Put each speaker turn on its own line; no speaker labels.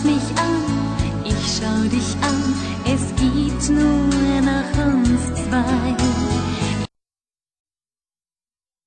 mich an, ich schau dich an, es gibt nur noch uns zwei.